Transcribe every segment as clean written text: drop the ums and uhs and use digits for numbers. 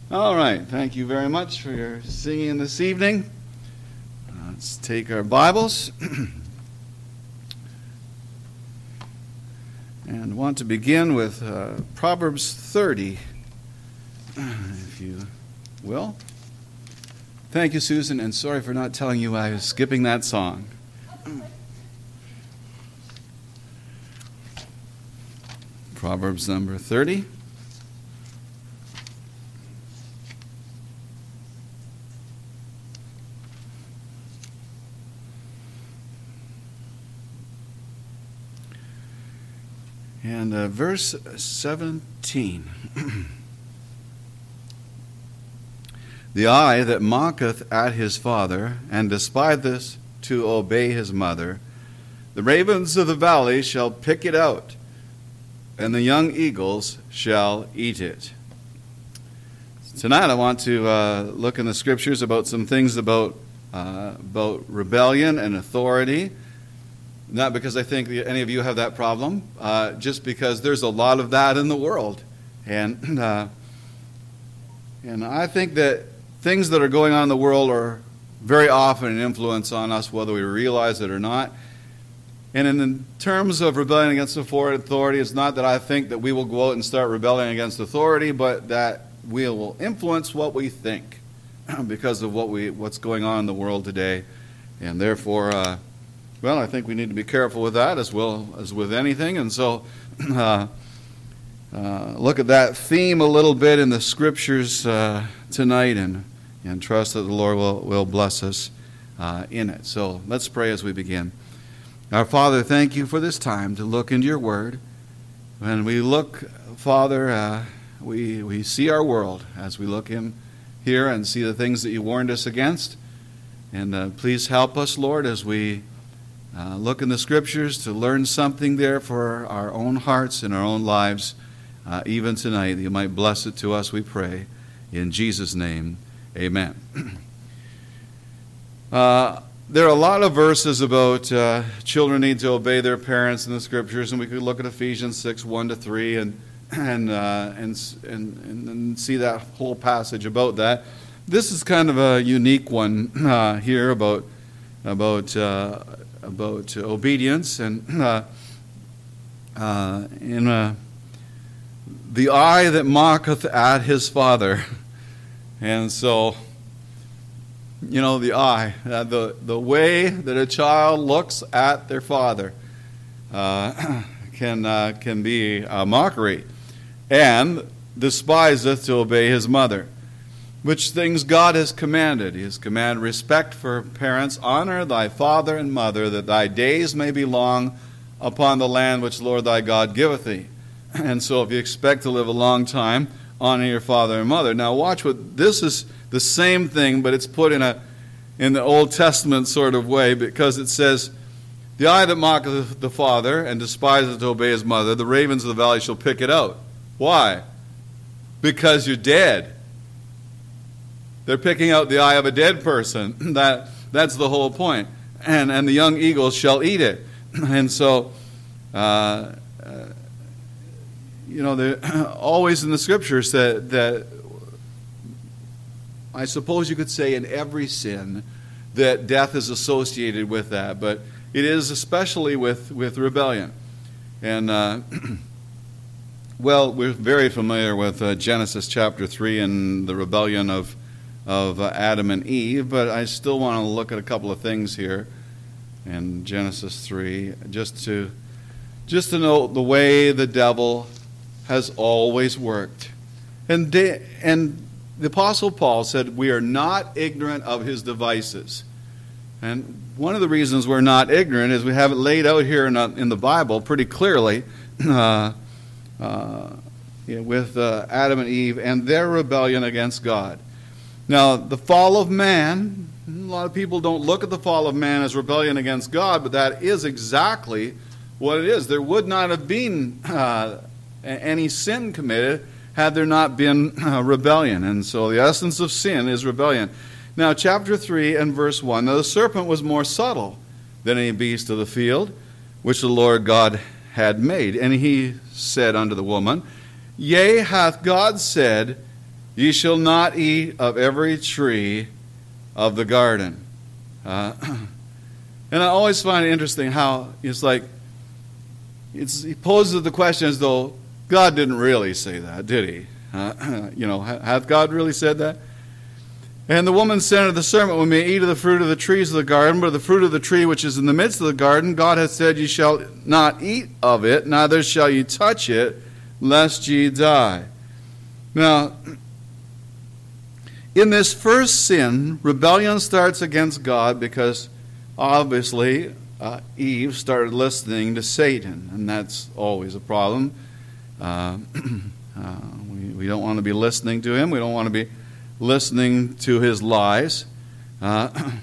All right, thank you very much for your singing this evening. Let's take our Bibles and want to begin with Proverbs 30, if you will. Thank you, Susan, and sorry for not telling you I was skipping that song. Proverbs number 30. And verse 17. The eye that mocketh at his father, and despiseth to obey his mother, the ravens of the valley shall pick it out, and the young eagles shall eat it. Tonight I want to look in the scriptures about some things about rebellion and authority. Not because I think any of you have that problem, just because there's a lot of that in the world. And I think that things that are going on in the world are very often an influence on us, whether we realize it or not. And in terms of rebellion against authority, it's not that I think that we will go out and start rebelling against authority, but that we will influence what we think because of what's going on in the world today. And therefore, well, I think we need to be careful with that as well as with anything. And so look at that theme a little bit in the scriptures tonight and trust that the Lord will bless us in it. So let's pray as we begin. Our Father, thank you for this time to look into your word. When we look, Father, we see our world as we look in here and see the things that you warned us against. And please help us, Lord, as we look in the scriptures to learn something there for our own hearts and our own lives, even tonight. You might bless it to us, we pray. In Jesus' name, amen. There are a lot of verses about children need to obey their parents in the scriptures, and we could look at Ephesians 6, 1-3, and see that whole passage about that. This is kind of a unique one here about obedience, and the eye that mocketh at his father. And so, you know, the eye, the way that a child looks at their father can be a mockery, and despiseth to obey his mother, which things God has commanded. He has commanded respect for parents. Honor thy father and mother, that thy days may be long upon the land which the Lord thy God giveth thee. And so if you expect to live a long time, honor your father and mother. Now watch what this is, the same thing, but it's put in the Old Testament sort of way, because it says, the eye that mocketh the father and despiseth to obey his mother, the ravens of the valley shall pick it out. Why? Because you're dead. They're picking out the eye of a dead person. That's the whole point. And the young eagles shall eat it. And so, always in the scriptures that I suppose you could say in every sin that death is associated with that. But it is especially with rebellion. And, well, we're very familiar with Genesis chapter 3 and the rebellion of Adam and Eve, but I still want to look at a couple of things here in Genesis 3, just to note the way the devil has always worked. And the Apostle Paul said, we are not ignorant of his devices. And one of the reasons we're not ignorant is we have it laid out here in the Bible pretty clearly with Adam and Eve and their rebellion against God. Now, the fall of man, a lot of people don't look at the fall of man as rebellion against God, but that is exactly what it is. There would not have been any sin committed had there not been rebellion. And so the essence of sin is rebellion. Now, chapter 3 and verse 1. Now the serpent was more subtle than any beast of the field, which the Lord God had made. And he said unto the woman, Yea, hath God said, Ye shall not eat of every tree of the garden. And I always find it interesting how it's like, he poses the question as though God didn't really say that, did he? Hath God really said that? And the woman said unto the serpent, We may eat of the fruit of the trees of the garden, but of the fruit of the tree which is in the midst of the garden, God hath said, Ye shall not eat of it, neither shall ye touch it, lest ye die. Now, in this first sin, rebellion starts against God because obviously Eve started listening to Satan, and that's always a problem. We don't want to be listening to him. We don't want to be listening to his lies. And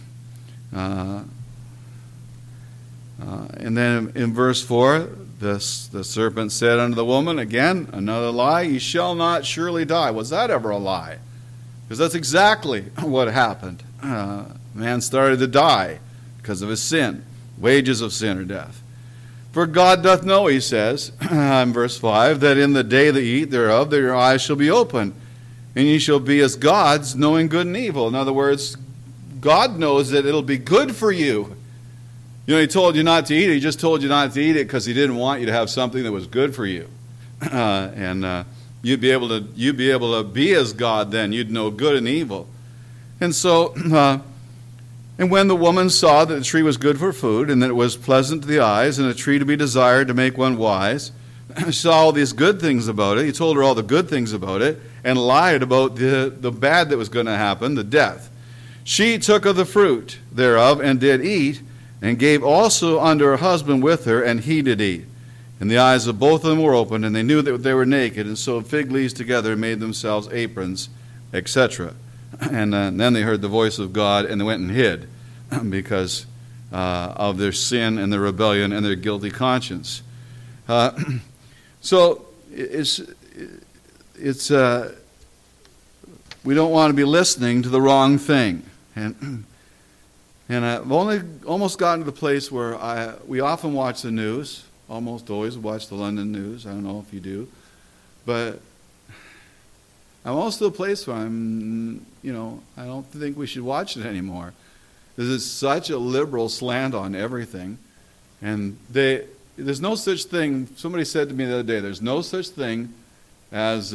then in verse 4, the serpent said unto the woman, again, another lie, Ye shall not surely die. Was that ever a lie? Because that's exactly what happened. Man started to die because of his sin. Wages of sin are death. For God doth know, he says, in verse 5, that in the day that ye eat thereof, that your eyes shall be opened, and ye shall be as gods, knowing good and evil. In other words, God knows that it'll be good for you. He told you not to eat it. He just told you not to eat it because he didn't want you to have something that was good for you. You'd be able to be as God then. You'd know good and evil. And so, and when the woman saw that the tree was good for food, and that it was pleasant to the eyes, and a tree to be desired to make one wise, she saw all these good things about it. He told her all the good things about it, and lied about the bad that was going to happen, the death. She took of the fruit thereof, and did eat, and gave also unto her husband with her, and he did eat. And the eyes of both of them were opened, and they knew that they were naked, and sewed fig leaves together, and made themselves aprons, etc. And then they heard the voice of God, and they went and hid, because of their sin and their rebellion and their guilty conscience. So it's we don't want to be listening to the wrong thing, and I've almost gotten to the place where we often watch the news. Almost always watch the London news. I don't know if you do, but I'm almost to a place where I don't think we should watch it anymore. There's such a liberal slant on everything, and there's no such thing. Somebody said to me the other day, there's no such thing as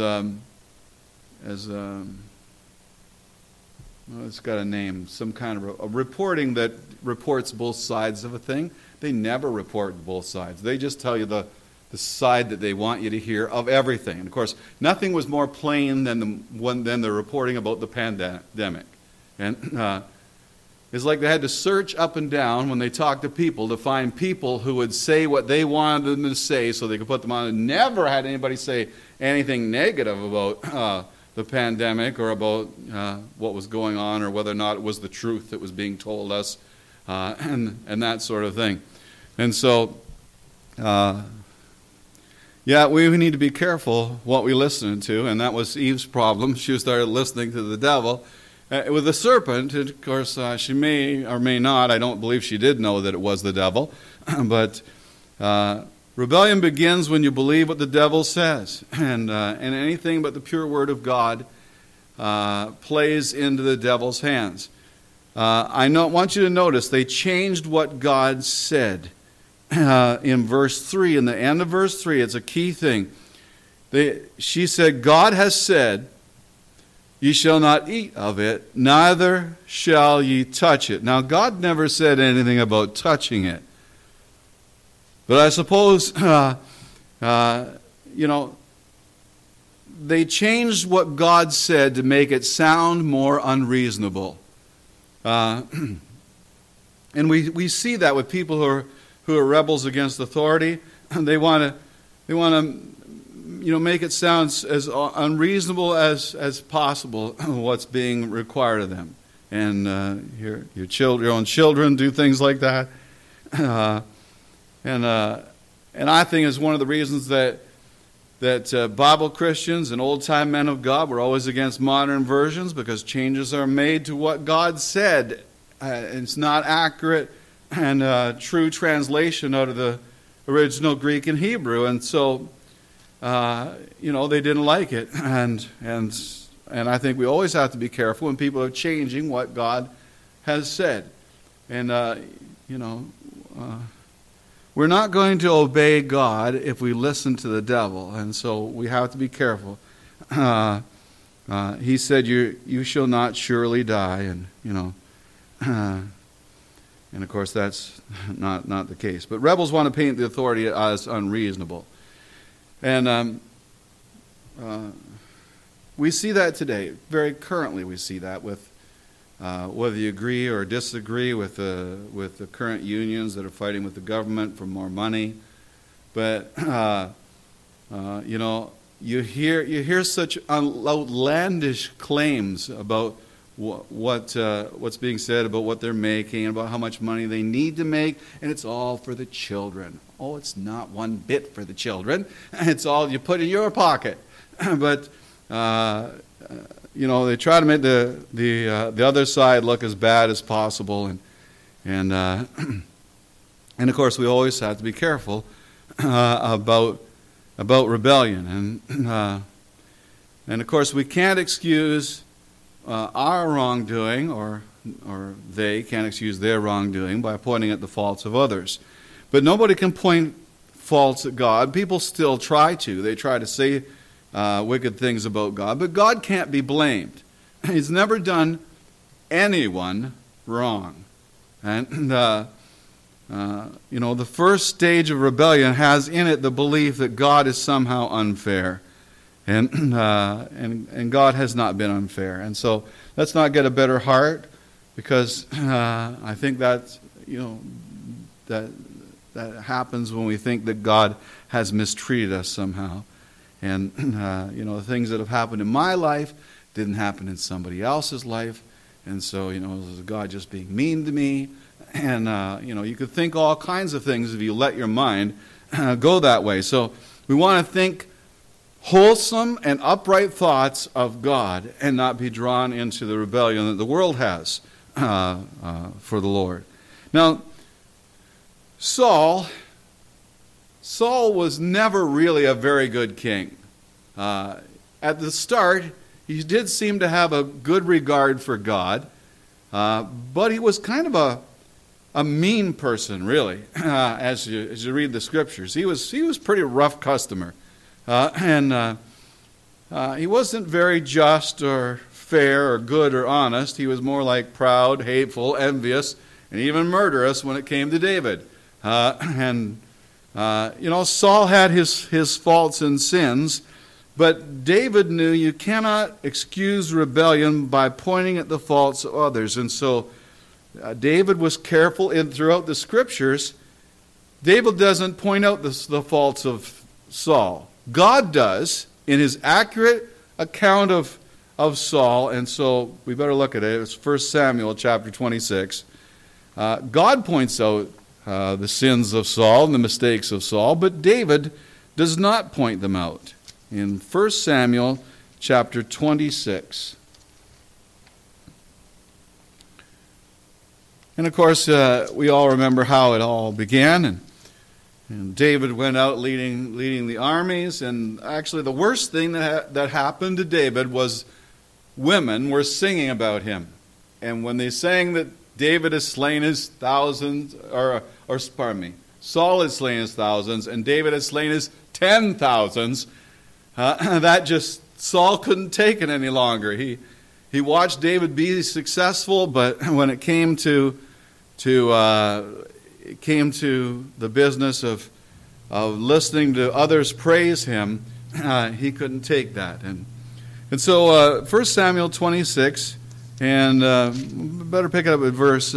it's got a name, some kind of a reporting that reports both sides of a thing. They never report both sides. They just tell you the side that they want you to hear of everything. And of course, nothing was more plain than the reporting about the pandemic. And it's like they had to search up and down when they talked to people to find people who would say what they wanted them to say so they could put them on. And never had anybody say anything negative about the pandemic or about what was going on, or whether or not it was the truth that was being told us, and that sort of thing. And so, we need to be careful what we listen to, and that was Eve's problem. She started listening to the devil. With the serpent, of course, she may or may not, I don't believe she did know that it was the devil, but rebellion begins when you believe what the devil says, and anything but the pure word of God plays into the devil's hands. I want you to notice they changed what God said in verse 3. In the end of verse 3, it's a key thing. She said, God has said, Ye shall not eat of it, neither shall ye touch it. Now, God never said anything about touching it. But I suppose, they changed what God said to make it sound more unreasonable. And we see that with people who are rebels against authority. They want to make it sound as unreasonable as possible what's being required of them. And your own children do things like that. And I think it's one of the reasons that Bible Christians and old-time men of God were always against modern versions, because changes are made to what God said. It's not accurate and true translation out of the original Greek and Hebrew. And so, they didn't like it. And And I think we always have to be careful when people are changing what God has said. And, we're not going to obey God if we listen to the devil. And so we have to be careful. He said, you shall not surely die. And, and of course that's not the case. But rebels want to paint the authority as unreasonable. And we see that today. Very currently we see that with whether you agree or disagree with the current unions that are fighting with the government for more money. But, you hear such outlandish claims about what's being said about what they're making, about how much money they need to make, and it's all for the children. Oh, it's not one bit for the children. It's all you put in your pocket. But they try to make the other side look as bad as possible, and of course we always have to be careful about rebellion, and of course we can't excuse our wrongdoing, or they can't excuse their wrongdoing by pointing at the faults of others. But nobody can point faults at God. People still try to. They try to say wicked things about God, but God can't be blamed. He's never done anyone wrong. And the first stage of rebellion has in it the belief that God is somehow unfair, and God has not been unfair. And so let's not get a bitter heart, because I think that happens when we think that God has mistreated us somehow. And, the things that have happened in my life didn't happen in somebody else's life. And so, is God just being mean to me? And, you could think all kinds of things if you let your mind go that way. So we want to think wholesome and upright thoughts of God and not be drawn into the rebellion that the world has for the Lord. Now, Saul was never really a very good king. At the start, he did seem to have a good regard for God, but he was kind of a mean person, really, as you read the scriptures. He was pretty rough customer, and he wasn't very just or fair or good or honest. He was more like proud, hateful, envious, and even murderous when it came to David. Saul had his faults and sins, but David knew you cannot excuse rebellion by pointing at the faults of others. And so David was careful throughout the scriptures. David doesn't point out the faults of Saul. God does in his accurate account of Saul, and so we better look at it. It's 1 Samuel chapter 26. God points out the sins of Saul and the mistakes of Saul, but David does not point them out. In 1 Samuel chapter 26. And of course, we all remember how it all began, and David went out leading the armies, and actually the worst thing that happened to David was women were singing about him. And when they sang that David has slain his thousands, Saul has slain his thousands, and David has slain his 10,000s. Saul couldn't take it any longer. He watched David be successful, but when it came to the business of listening to others praise him, he couldn't take that. And so 1 Samuel 26. And better pick it up at verse.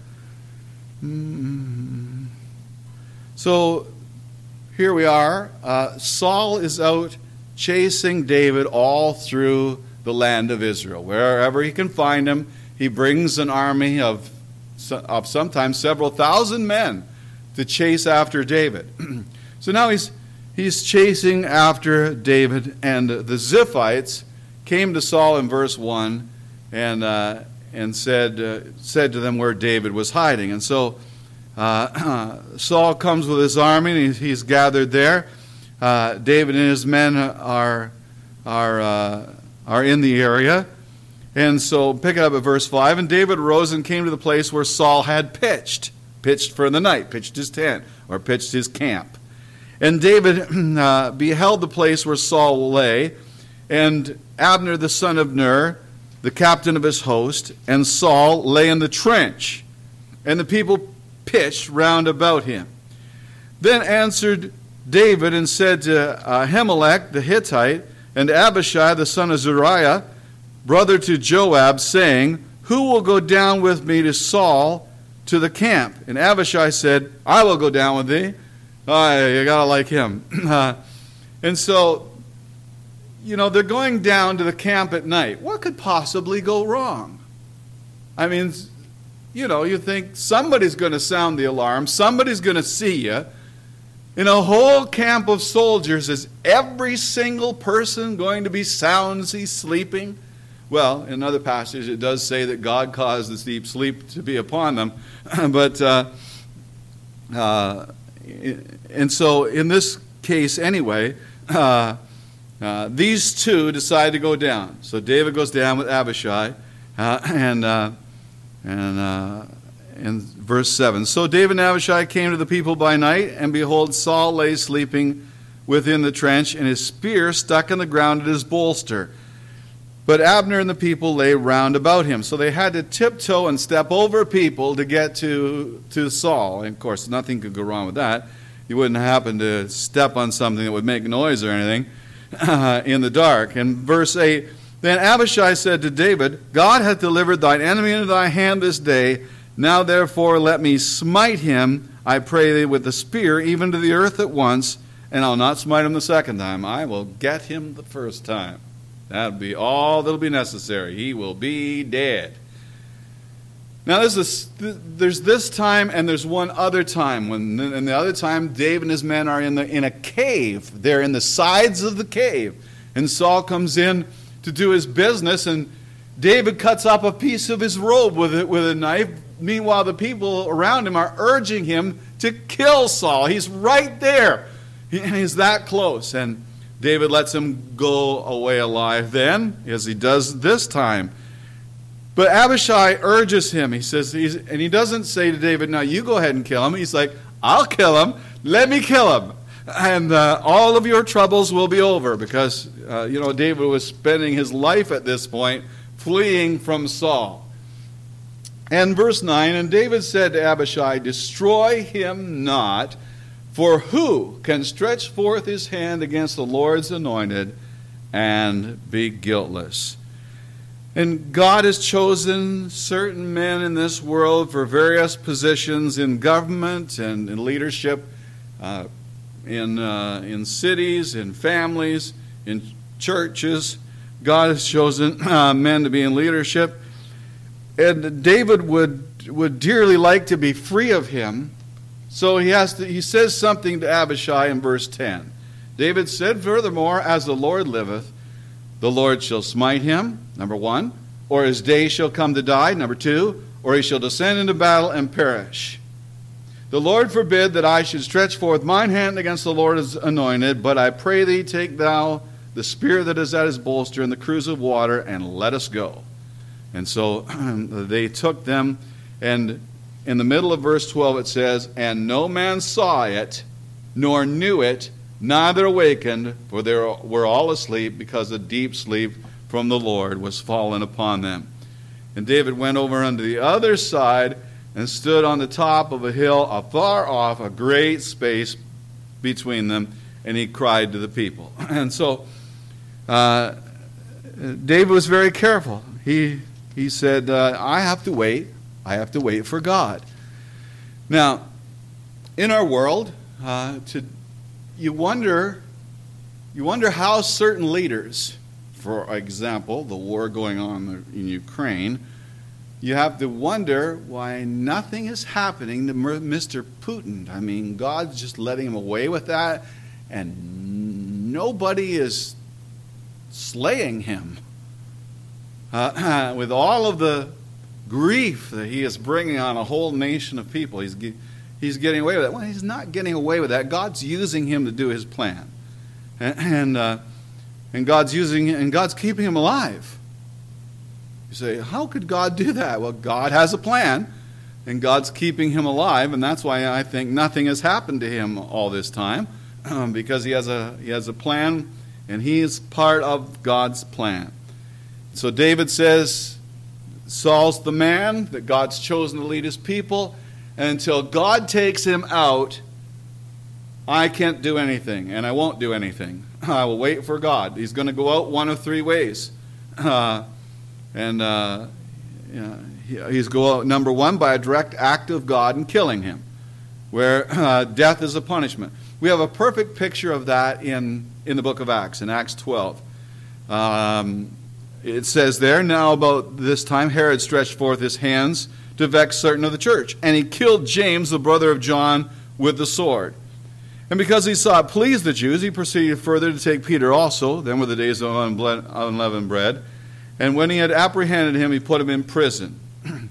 So here we are. Saul is out chasing David all through the land of Israel. Wherever he can find him, he brings an army of sometimes several thousand men to chase after David. So now he's chasing after David, and the Ziphites came to Saul in verse 1. And said to them where David was hiding. And so Saul comes with his army, and he's gathered there. David and his men are are in the area. And so pick it up at verse 5. And David rose and came to the place where Saul had pitched for the night, pitched his tent, or pitched his camp. And David beheld the place where Saul lay, and Abner the son of Ner, the captain of his host, and Saul lay in the trench, and the people pitched round about him. Then answered David and said to Ahimelech the Hittite, and Abishai the son of Zeruiah, brother to Joab, saying, Who will go down with me to Saul to the camp? And Abishai said, I will go down with thee. You got to like him. And so, they're going down to the camp at night. What could possibly go wrong? I mean, you think somebody's going to sound the alarm. Somebody's going to see you. In a whole camp of soldiers, is every single person going to be soundly sleeping? Well, in other passages, it does say that God caused this deep sleep to be upon them. But, and so in this case anyway, these two decide to go down. So David goes down with Abishai, in verse 7. So David and Abishai came to the people by night, and behold, Saul lay sleeping within the trench, and his spear stuck in the ground at his bolster. But Abner and the people lay round about him. So they had to tiptoe and step over people to get to Saul. And of course, nothing could go wrong with that. You wouldn't happen to step on something that would make noise or anything in the dark. And verse 8, Then Abishai said to David, God hath delivered thine enemy into thy hand this day. Now therefore let me smite him, I pray thee, with the spear, even to the earth at once, and I'll not smite him the second time. I will get him the first time. That'll be all that'll be necessary. He will be dead. Now there's this time and there's one other time. And the other time, David and his men are in a cave. They're in the sides of the cave. And Saul comes in to do his business, and David cuts up a piece of his robe with a knife. Meanwhile, the people around him are urging him to kill Saul. He's right there. He's that close. And David lets him go away alive then, as he does this time. But Abishai urges him. He says, and he doesn't say to David, now you go ahead and kill him. He's like, I'll kill him. Let me kill him. And all of your troubles will be over. Because, David was spending his life at this point fleeing from Saul. And verse 9, And David said to Abishai, Destroy him not, for who can stretch forth his hand against the Lord's anointed and be guiltless? And God has chosen certain men in this world for various positions in government and in leadership, in cities, in families, in churches. God has chosen men to be in leadership. And David would dearly like to be free of him. So he says something to Abishai in verse 10. David said, Furthermore, as the Lord liveth, the Lord shall smite him, number 1, or his day shall come to die, number 2, or he shall descend into battle and perish. The Lord forbid that I should stretch forth mine hand against the Lord's anointed, but I pray thee, take thou the spear that is at his bolster and the cruse of water, and let us go. And so they took them, and in the middle of verse 12 it says, And no man saw it, nor knew it, neither awakened, for they were all asleep, because a deep sleep from the Lord was fallen upon them. And David went over unto the other side, and stood on the top of a hill afar off, a great space between them, and he cried to the people. And so David was very careful. He said, I have to wait. I have to wait for God. Now, in our world, you wonder how certain leaders, for example, the war going on in Ukraine, you have to wonder why nothing is happening to Mr. Putin. I mean, God's just letting him away with that, and nobody is slaying him. With all of the grief that he is bringing on a whole nation of people, he's getting away with that. Well, he's not getting away with that. God's using him to do his plan. And And God's keeping him alive. You say, how could God do that? Well, God has a plan, and God's keeping him alive, and that's why I think nothing has happened to him all this time, because he has a plan, and he is part of God's plan. So David says, Saul's the man that God's chosen to lead his people, and until God takes him out, I can't do anything, and I won't do anything. I will wait for God. He's going to go out one of three ways. He's go out, number one, by a direct act of God in killing him, where death is a punishment. We have a perfect picture of that in the book of Acts, in Acts 12. It says there, now about this time Herod stretched forth his hands to vex certain of the church, and he killed James, the brother of John, with the sword. And because he saw it pleased the Jews, he proceeded further to take Peter also. Then were the days of unleavened bread. And when he had apprehended him, he put him in prison.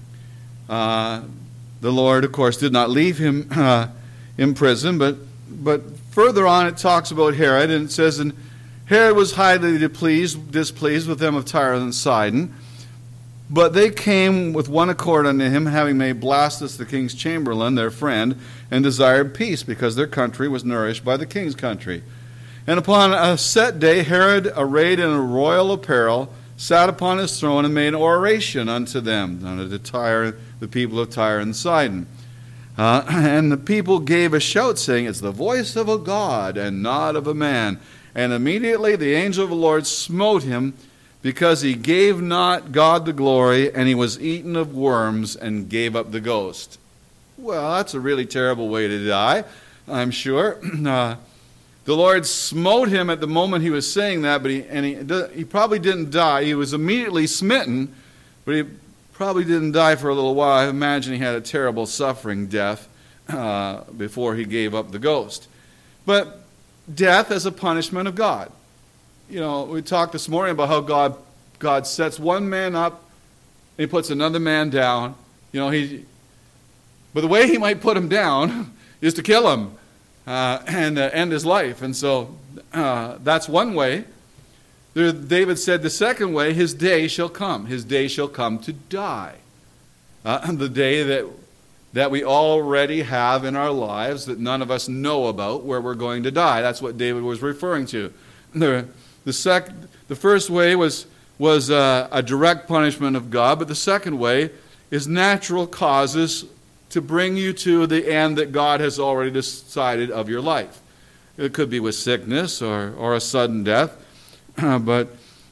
The Lord, of course, did not leave him in prison, but further on it talks about Herod, and it says, and Herod was highly displeased with them of Tyre and Sidon, but they came with one accord unto him, having made Blastus the king's chamberlain their friend, and desired peace, because their country was nourished by the king's country. And upon a set day, Herod, arrayed in a royal apparel, sat upon his throne and made oration unto them, unto the people of Tyre and Sidon. And the people gave a shout, saying, it's the voice of a God, and not of a man. And immediately the angel of the Lord smote him, because he gave not God the glory, and he was eaten of worms, and gave up the ghost. Well, that's a really terrible way to die, I'm sure. The Lord smote him at the moment he was saying that, but he probably didn't die. He was immediately smitten, but he probably didn't die for a little while. I imagine he had a terrible suffering death before he gave up the ghost. But death as a punishment of God. You know, we talked this morning about how God sets one man up and he puts another man down. You know, but the way he might put him down is to kill him and end his life. And so that's one way. David said the second way, his day shall come. His day shall come to die. The day that we already have in our lives that none of us know about, where we're going to die. That's what David was referring to. The first way was a direct punishment of God, but the second way is natural causes to bring you to the end that God has already decided of your life. It could be with sickness or a sudden death, but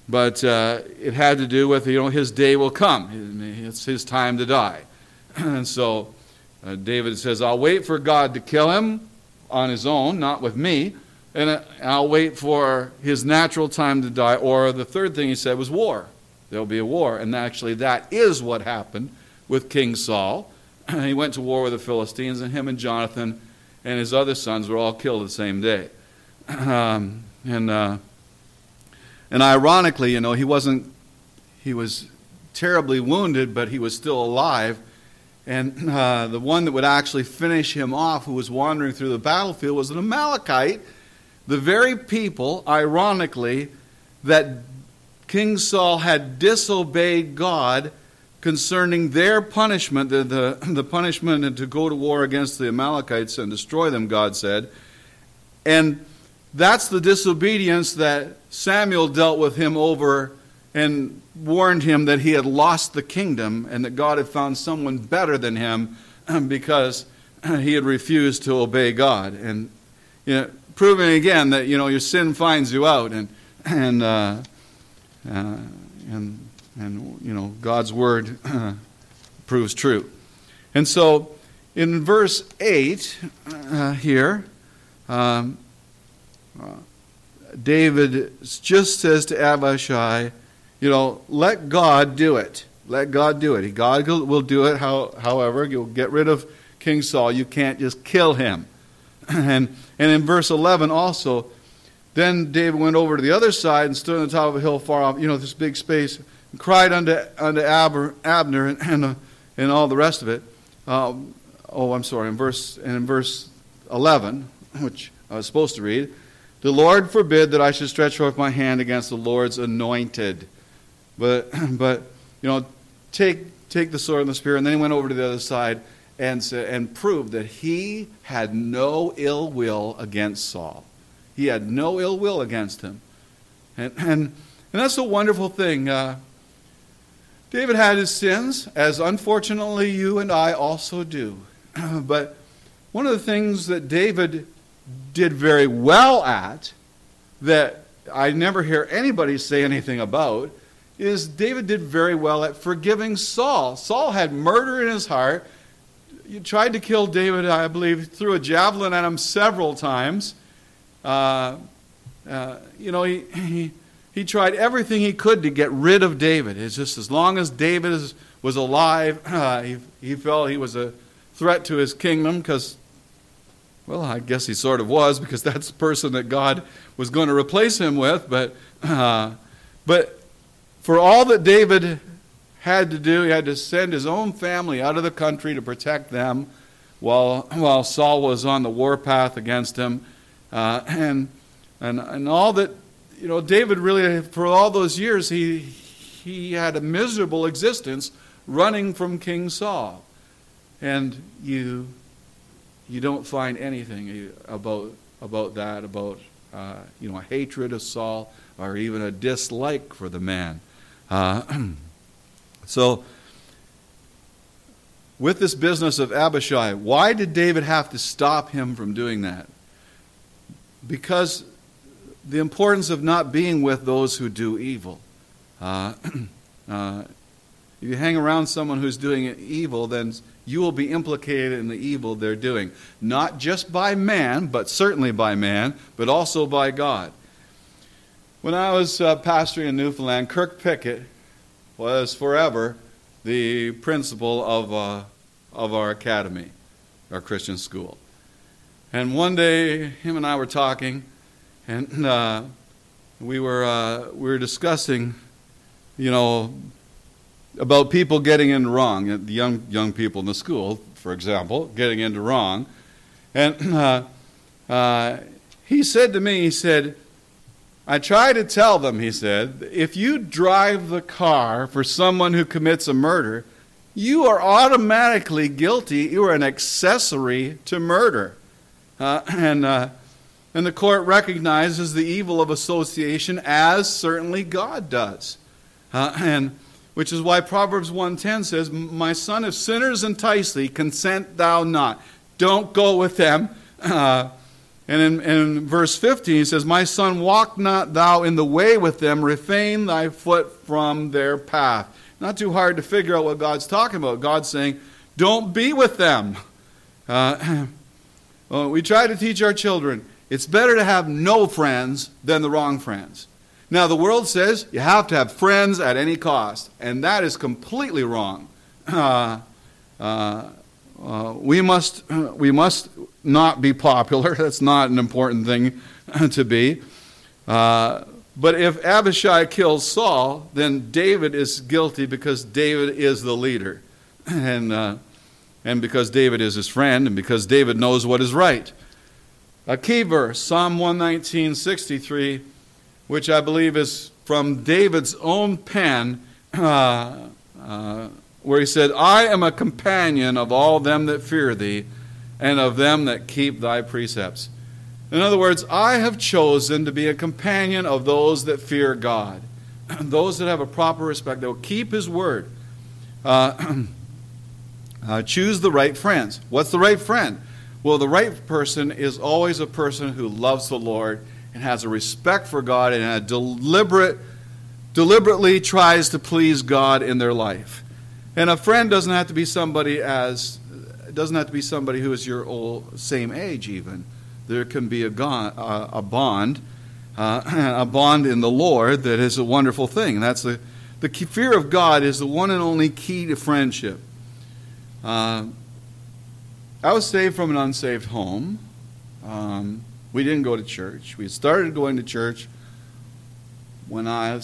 it had to do with, his day will come. It's his time to die. And so David says, I'll wait for God to kill him on his own, not with me, and I'll wait for his natural time to die. Or the third thing he said was war. There'll be a war. And actually that is what happened with King Saul. He went to war with the Philistines, and him and Jonathan and his other sons were all killed the same day. And ironically, he was terribly wounded, but he was still alive. And the one that would actually finish him off, who was wandering through the battlefield, was an Amalekite. The very people, ironically, that King Saul had disobeyed God concerning their punishment, the punishment to go to war against the Amalekites and destroy them, God said. And that's the disobedience that Samuel dealt with him over and warned him that he had lost the kingdom and that God had found someone better than him because he had refused to obey God. And proving again that your sin finds you out, and God's word proves true. And so in verse 8 here, David just says to Abishai, let God do it. Let God do it. God will do it. However, you'll get rid of King Saul. You can't just kill him. And in verse 11 also, then David went over to the other side and stood on the top of a hill far off, this big space, and cried unto Abner and all the rest of it. In verse 11, which I was supposed to read, The Lord forbid that I should stretch forth my hand against the Lord's anointed. But take the sword of the Spirit. And then he went over to the other side and proved that he had no ill will against Saul. He had no ill will against him. And that's a wonderful thing. David had his sins, as unfortunately you and I also do. But one of the things that David did very well at, that I never hear anybody say anything about, is David did very well at forgiving Saul. Saul had murder in his heart. He tried to kill David, I believe, threw a javelin at him several times. He tried everything he could to get rid of David. It's just as long as David was alive, he felt he was a threat to his kingdom because, well, I guess he sort of was, because that's the person that God was going to replace him with. But for all that David had to do, he had to send his own family out of the country to protect them while Saul was on the warpath against him. And all that, David really, for all those years, he had a miserable existence running from King Saul. And you don't find anything about that, about a hatred of Saul or even a dislike for the man. So, with this business of Abishai, why did David have to stop him from doing that? Because the importance of not being with those who do evil. If you hang around someone who's doing evil, then you will be implicated in the evil they're doing. Not just by man, but certainly by man, but also by God. When I was pastoring in Newfoundland, Kirk Pickett was forever the principal of our academy, our Christian school. And one day, him and I were talking, and we were discussing, about people getting in wrong, the young people in the school, for example, getting into wrong. And he said to me, I try to tell them, he said, if you drive the car for someone who commits a murder, you are automatically guilty. You are an accessory to murder. And the court recognizes the evil of association, as certainly God does. And which is why Proverbs 1:10 says, my son, if sinners entice thee, consent thou not. Don't go with them. And in verse 15 he says, my son, walk not thou in the way with them, refrain thy foot from their path. Not too hard to figure out what God's talking about. God's saying, don't be with them. We try to teach our children, it's better to have no friends than the wrong friends. Now, the world says you have to have friends at any cost, and that is completely wrong. We must not be popular. That's not an important thing to be. But if Abishai kills Saul, then David is guilty because David is the leader, and because David is his friend, and because David knows what is right. A key verse, Psalm 119:63, which I believe is from David's own pen, where he said, I am a companion of all them that fear thee, and of them that keep thy precepts. In other words, I have chosen to be a companion of those that fear God, those that have a proper respect, that will keep his word. Choose the right friends. What's the right friend? Well, the right person is always a person who loves the Lord and has a respect for God and deliberately tries to please God in their life. And a friend doesn't have to be somebody who is your same age even. There can be a bond in the Lord that is a wonderful thing. That's the fear of God is the one and only key to friendship. I was saved from an unsaved home. We didn't go to church. We started going to church when I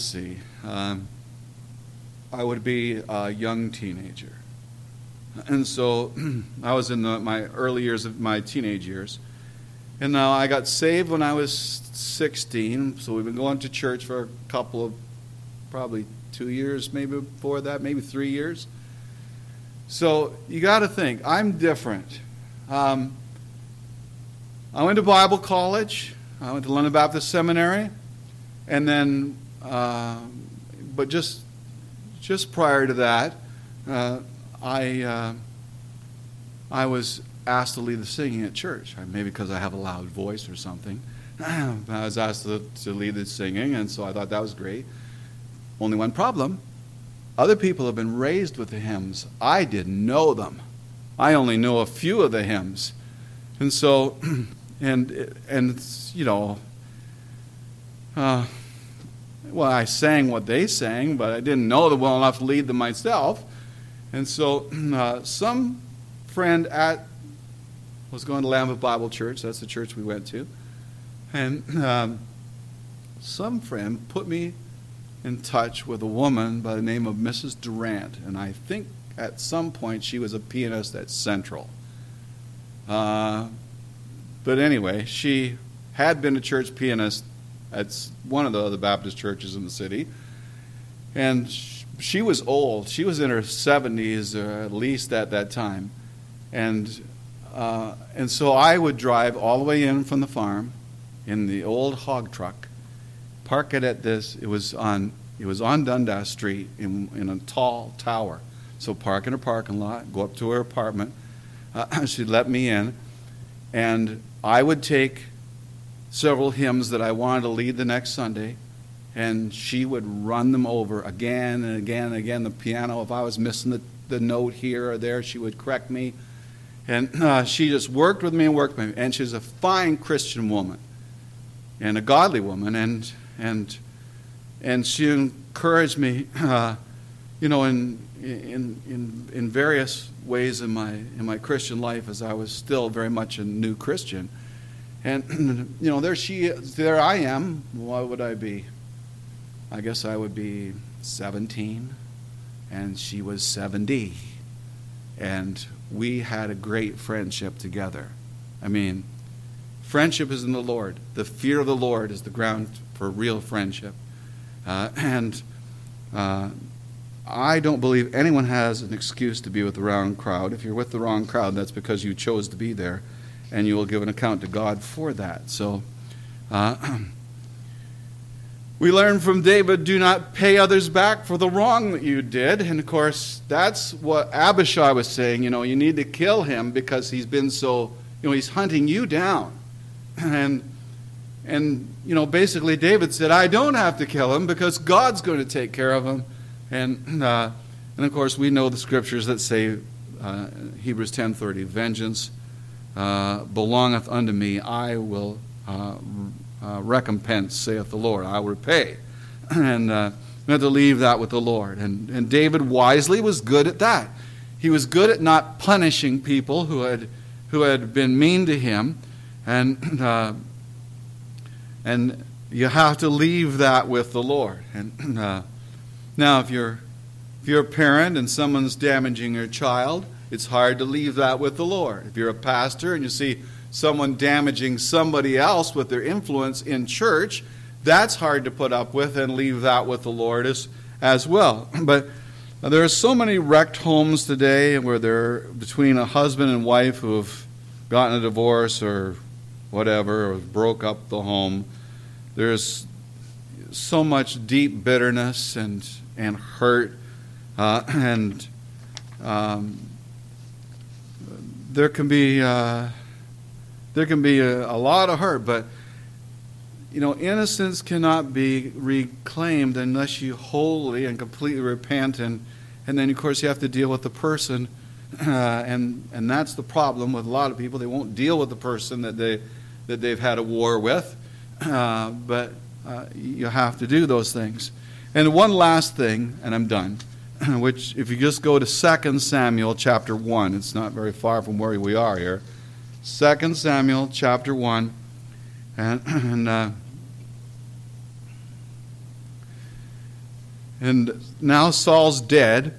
would be a young teenager. And so I was in my early years of my teenage years. And now I got saved when I was 16, so we've been going to church for a couple of, probably 2 years, maybe before that, maybe 3 years. So you got to think, I'm different. I went to Bible college. I went to London Baptist Seminary, and then, but just prior to that, I was asked to lead the singing at church. Maybe because I have a loud voice or something. I was asked to lead the singing, and so I thought that was great. Only one problem. Other people have been raised with the hymns. I didn't know them. I only know a few of the hymns. And so, and you know, well, I sang what they sang, but I didn't know them well enough to lead them myself. And so some friend was going to Lambeth Bible Church. That's the church we went to. And some friend put me in touch with a woman by the name of Mrs. Durant. And I think at some point she was a pianist at Central. But anyway, she had been a church pianist at one of the other Baptist churches in the city. And she was old. She was in her 70s, or at least at that time. And so I would drive all the way in from the farm in the old hog truck, park it at this. It was on Dundas Street in a tall tower. So park in her parking lot, go up to her apartment. She'd let me in, and I would take several hymns that I wanted to lead the next Sunday, and she would run them over again and again and again. The piano, if I was missing the note here or there, she would correct me. And she just worked with me and worked with me. And she's a fine Christian woman and a godly woman. And she encouraged me, you know, in various ways in my Christian life, as I was still very much a new Christian. And you know, there I am. What would I be? I guess I would be 17, and she was 70, and we had a great friendship together. I mean, friendship is in the Lord. The fear of the Lord is the ground for real friendship. And I don't believe anyone has an excuse to be with the wrong crowd. If you're with the wrong crowd, that's because you chose to be there, and you will give an account to God for that. So we learn from David, do not pay others back for the wrong that you did. And of course, that's what Abishai was saying. You know, you need to kill him because he's been so, you know, he's hunting you down. And you know, basically David said, I don't have to kill him because God's going to take care of him. And of course, we know the scriptures that say, Hebrews 10:30, vengeance belongeth unto me, I will recompense, saith the Lord. I will repay. And we have to leave that with the Lord. And David wisely was good at that. He was good at not punishing people who had been mean to him. And you have to leave that with the Lord. And now, if you're a parent and someone's damaging your child, it's hard to leave that with the Lord. If you're a pastor and you see someone damaging somebody else with their influence in church, that's hard to put up with and leave that with the Lord as well. But there are so many wrecked homes today where they're between a husband and wife who have gotten a divorce or whatever, or broke up the home. There's so much deep bitterness and hurt, and there can be a lot of hurt, but you know, innocence cannot be reclaimed unless you wholly and completely repent, and then of course you have to deal with the person, and that's the problem with a lot of people. They won't deal with the person that they've had a war with, but you have to do those things. And one last thing, and I'm done, which if you just go to 2 Samuel chapter 1, it's not very far from where we are here. 2 Samuel chapter 1, and now Saul's dead,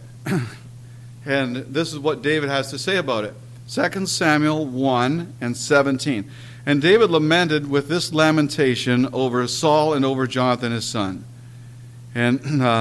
and this is what David has to say about it. 2 Samuel 1 and 17. And David lamented with this lamentation over Saul and over Jonathan his son. And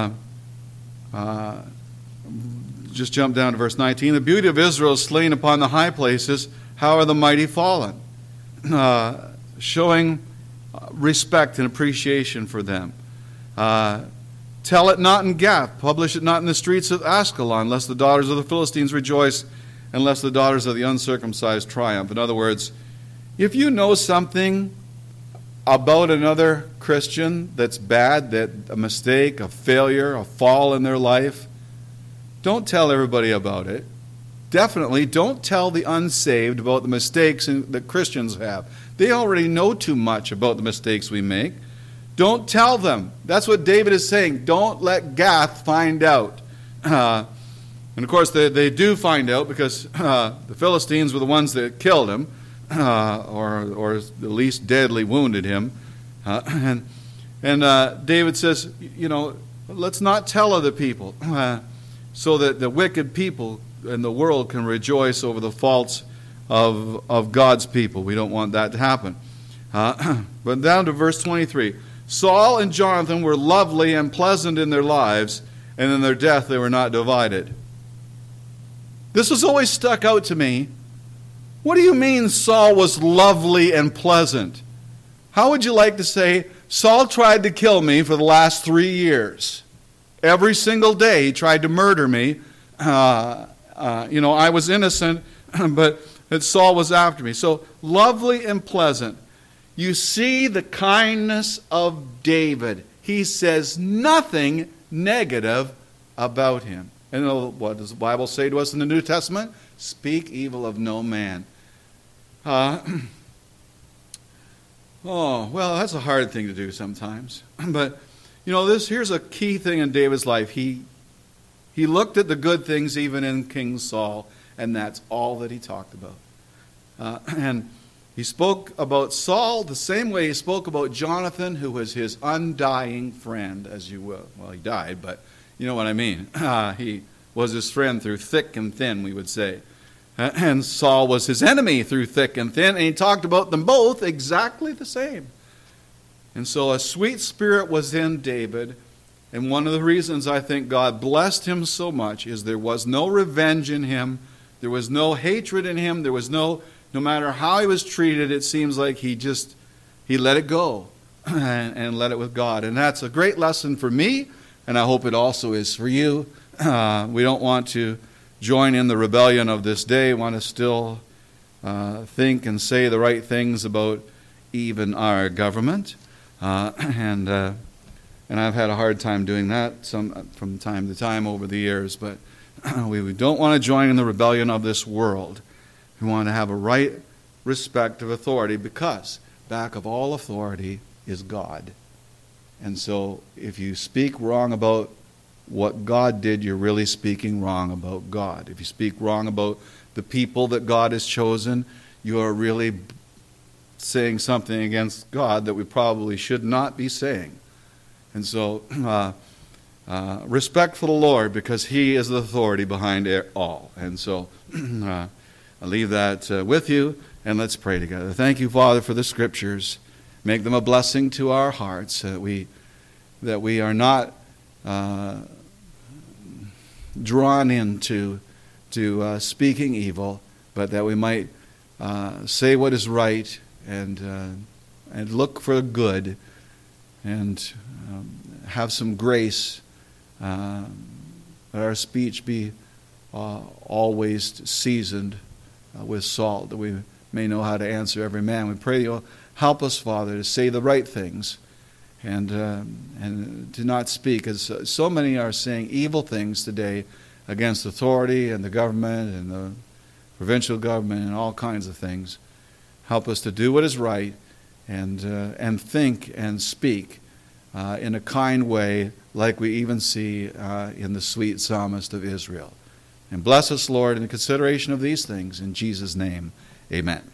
just jump down to verse 19. The beauty of Israel is slain upon the high places. How are the mighty fallen? Showing respect and appreciation for them. Tell it not in Gath, publish it not in the streets of Askelon, lest the daughters of the Philistines rejoice, and lest the daughters of the uncircumcised triumph. In other words, if you know something about another Christian that's bad, that a mistake, a failure, a fall in their life, don't tell everybody about it. Definitely don't tell the unsaved about the mistakes that Christians have. They already know too much about the mistakes we make. Don't tell them. That's what David is saying. Don't let Gath find out. And of course, they do find out, because the Philistines were the ones that killed him, or at least deadly wounded him. And David says, let's not tell other people, so that the wicked people in the world can rejoice over the faults of God's people. We don't want that to happen. But down to verse 23. Saul and Jonathan were lovely and pleasant in their lives, and in their death they were not divided. This has always stuck out to me. What do you mean Saul was lovely and pleasant? How would you like to say, Saul tried to kill me for the last 3 years? Every single day he tried to murder me. I was innocent, but Saul was after me. So lovely and pleasant. You see the kindness of David. He says nothing negative about him. And what does the Bible say to us in the New Testament? Speak evil of no man. That's a hard thing to do sometimes. But, here's a key thing in David's life. He looked at the good things even in King Saul, and that's all that he talked about. And he spoke about Saul the same way he spoke about Jonathan, who was his undying friend, as you will. Well, he died, but you know what I mean. He was his friend through thick and thin, we would say. And Saul was his enemy through thick and thin, and he talked about them both exactly the same. And so a sweet spirit was in David, and one of the reasons I think God blessed him so much is there was no revenge in him, there was no hatred in him, there was no matter how he was treated, it seems like he let it go and let it with God. And that's a great lesson for me, and I hope it also is for you. We don't want to join in the rebellion of this day. We want to still think and say the right things about even our government. And I've had a hard time doing that from time to time over the years. But we don't want to join in the rebellion of this world. We want to have a right respect of authority, because back of all authority is God. And so if you speak wrong about what God did, you're really speaking wrong about God. If you speak wrong about the people that God has chosen, you are really saying something against God that we probably should not be saying. And so respect for the Lord, because He is the authority behind it all. And so I'll leave that with you, and let's pray together. Thank you, Father, for the Scriptures. Make them a blessing to our hearts, that we are not drawn into speaking evil, but that we might say what is right and look for good, and have some grace. That our speech be always seasoned with salt, that we may know how to answer every man. We pray you'll help us, Father, to say the right things, and to not speak, as so many are saying evil things today against authority and the government and the provincial government and all kinds of things. Help us to do what is right, and think and speak in a kind way, like we even see in the sweet psalmist of Israel. And bless us, Lord, in the consideration of these things. In Jesus' name, amen.